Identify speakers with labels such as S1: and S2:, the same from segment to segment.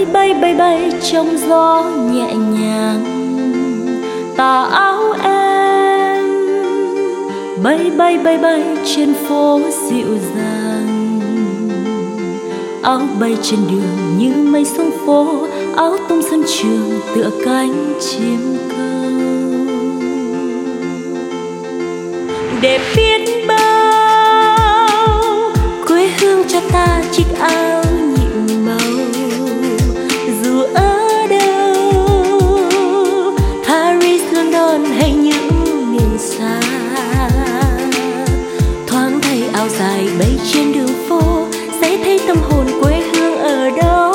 S1: bay bay bay bay trong gió nhẹ nhàng. Tà áo em bay bay bay bay trên phố dịu dàng. Áo bay trên đường như mây xuống phố, áo tung sân trường tựa cánh chim câu. Để biết bao quê hương cho ta chiếc áo nhiệm màu. Dù ở đâu, Paris, London hay những miền xa, thoáng thấy áo dài bay trên đường phố sẽ thấy tâm hồn quê hương ở đó.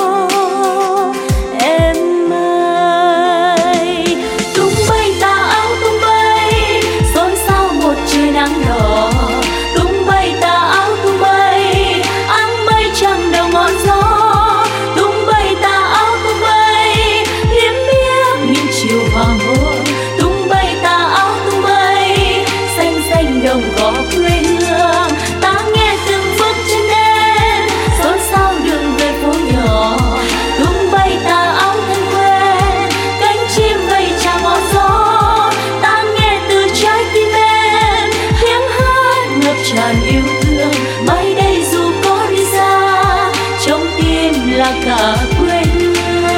S1: Em ơi, tung bay tà áo tung bay, xôn xao một trời nắng đỏ. Tung bay tà áo tung bay, áng mây trăng đầu ngọn gió. Tung bay tà áo tung bay, liếm biếc những chiều hoàng hôn. Tung bay tà áo tung bay, xanh xanh đồng cỏ quê hương. Ta nghe từng bước chân em, xôn xao đường về phố nhỏ. Tung bay tà áo thân quen, cánh chim vây chào ngọn gió. Ta nghe từ trái tim em, tiếng hát ngập tràn yêu thương. Mai đây dù có đi xa, trong tim là cả quê hương.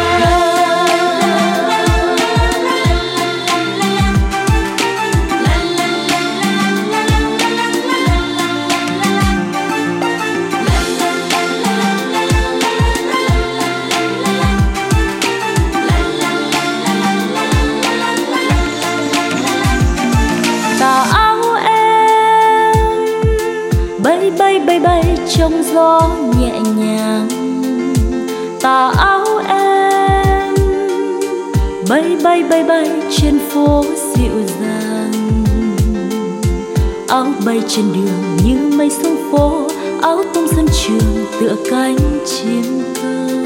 S1: Tà áo em bay bay bay bay trong gió nhẹ nhàng. Tà áo em bay bay bay bay trên phố dịu dàng. Áo bay trên đường như mây xuống phố, áo tung sân trường tựa cánh chim câu.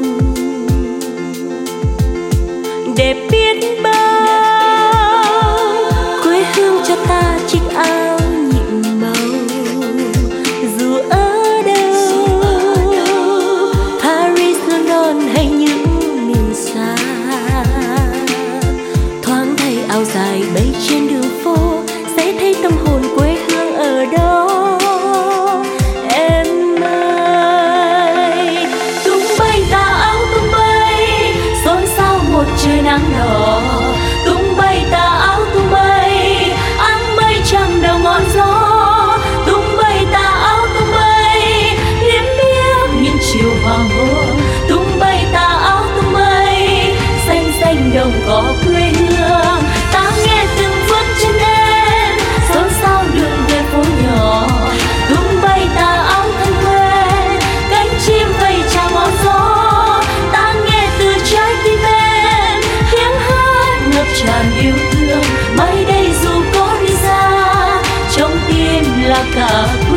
S1: Để biết bao quê hương cho ta chiếc áo nhiệm màu. Dù ở đâu, Paris, London hay những miền xa, thoáng thấy áo dài bay trên đường phố sẽ thấy tâm hồn quê hương ở đó. Em ơi, tung bay tà áo tung bay, xôn xao một trời nắng đỏ. Tung bay tà áo tung bay, áng mây trăng đầu ngọn gió. Tung bay tà áo tung bay, liếm biếc những chiều hoàng hôn. Tung bay tà áo tung bay, xanh xanh đồng cỏ quê hương. Ta nghe từng bước chân em, xôn xao đường về phố nhỏ. Tung bay tà áo thân quen, cánh chim vây chào ngọn gió. Ta nghe từ trái tim em, tiếng hát ngập tràn yêu thương. Mai đây dù có đi xa, trong tim là cả